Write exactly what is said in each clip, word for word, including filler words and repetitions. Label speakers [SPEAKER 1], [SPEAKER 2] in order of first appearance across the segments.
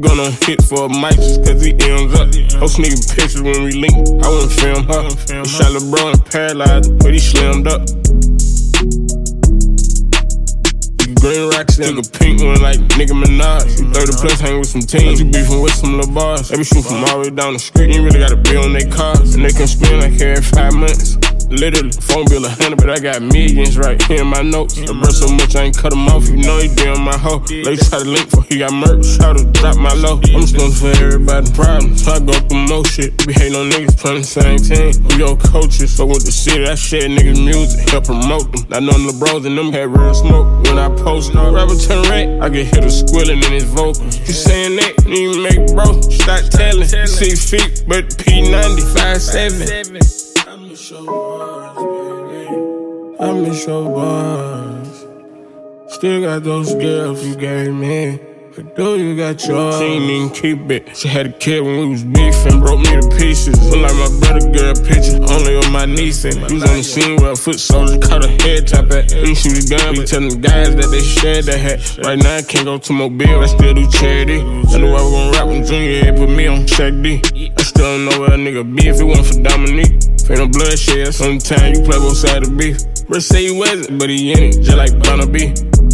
[SPEAKER 1] gonna hit for a mic just cause he ends up. I'm sneaking pictures when we link. I wouldn't film her. He shot LeBron paralyzed, but he slimmed up. Green rocks, took a pink one like Nicki Minaj. You thirty plus, hang with some teams. You beefing with some little bars. They be shooting from all the way down the street. You ain't really gotta be on their cars. And they can spend like every five months. Literally, phone bill a hundred, but I got millions right here in my notes. I brush so much I ain't cut him off. You know he doing my hoe. They try to link for he got murked. Shout to drop my low. I'm responsible for everybody's problems. So I go through more shit. Be hating on niggas playing the same team. We your coaches, so with the city, I share niggas' music, help promote them. I know the bros and them had real smoke. When I post no rapper turn red, I get hit a squilling in his vocal. You saying that, you make bro, start telling. Six feet, but P ninety, five seven. I miss your bars, baby. I miss your bars. Still got those girls you gave me. But do you got yours? She ain't even keep it. She had a kid when we was beefing, broke me to pieces. Look like my brother girl picture, only on my niece. And he was on the scene where a foot soldier caught a head top at. He shoot his gun, be telling the guys that they shared that hat. Right now I can't go to Mobile, I still do charity. I knew I was gonna rap when Junior had put me on Shaq D. I still don't know where a nigga be if it wasn't for Dominique. Ain't no bloodshed, sometimes you play both sides of the beef. Bro say he wasn't, but he in it, just like Donna B.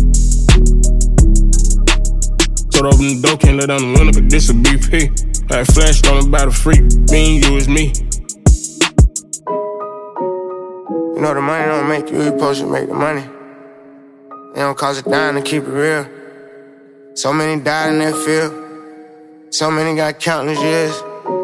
[SPEAKER 1] Told open the door, can't let down the window, but this a B P. Like flash on about a freak, me and you is me.
[SPEAKER 2] You know the money don't make you, you supposed to make the money. It don't cost a dime to keep it real. So many died in that field. So many got countless years.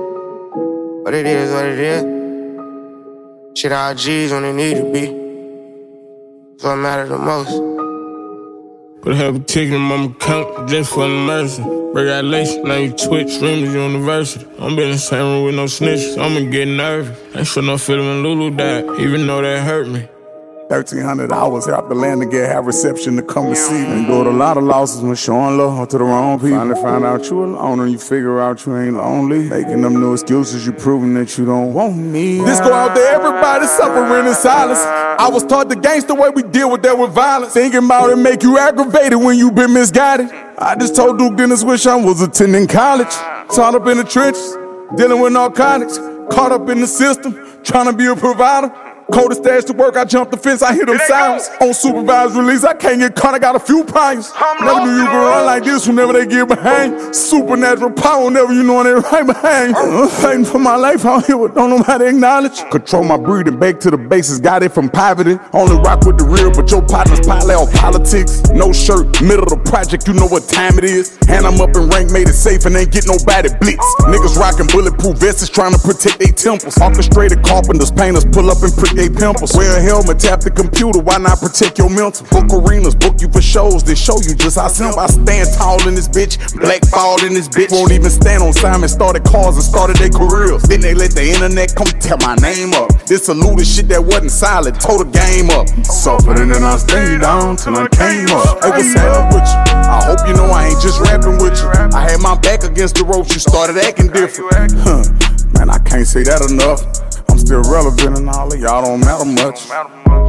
[SPEAKER 2] But it is what it is. Shit all G's when it need to be. That's what matters the most.
[SPEAKER 1] But I have a ticket in my account just for the mercy. Regulation, now you Twitch, streamers, university. I'm been in the same room with no snitches, I'ma get nervous. I ain't feel no feeling when Lulu died, even though that hurt me.
[SPEAKER 3] thirteen hundred hours out the land to get have reception to come receive. And go to a lot of losses when showing love to the wrong people. Finally find out you alone and you figure out you ain't lonely. Making them new excuses, you proving that you don't want me. This go out there, everybody suffering in silence. I was taught the gangster way we deal with that with violence. Thinking about it make you aggravated when you been misguided. I just told Duke Dennis wish I was attending college. Caught up in the trenches, dealing with narcotics. Caught up in the system, trying to be a provider. Coldest stash to work, I jumped the fence, I hit them sounds. On supervised release, I can't get caught, I got a few priors. Never knew you could run like this whenever they get behind. Supernatural power whenever you know they right behind. I'm fighting for my life out here, but don't nobody acknowledge. Control my breathing, back to the bases, got it from poverty. Only rock with the real, but your partner's parallel politics. No shirt, middle of the project, you know what time it is. And I'm up in rank, made it safe and ain't get nobody blitz. Niggas rocking bulletproof vests, trying to protect their temples. Orchestrated carpenters, painters, pull up and prick they pimples. Wear a helmet, tap the computer, why not protect your mental? Book arenas, book you for shows that show you just how simple. I stand tall in this bitch, blackballed in this bitch. Won't even stand on Simon, started cars and started their careers. Then they let the internet come tear my name up. This eluded shit that wasn't solid, tore the game up. Suffered and then I stayed down till I came up. Hey, what's up with you? I hope you know I ain't just rapping with you. I had my back against the ropes, you started acting different. Huh, man, I can't say that enough. I'm still relevant and all of y'all don't matter much.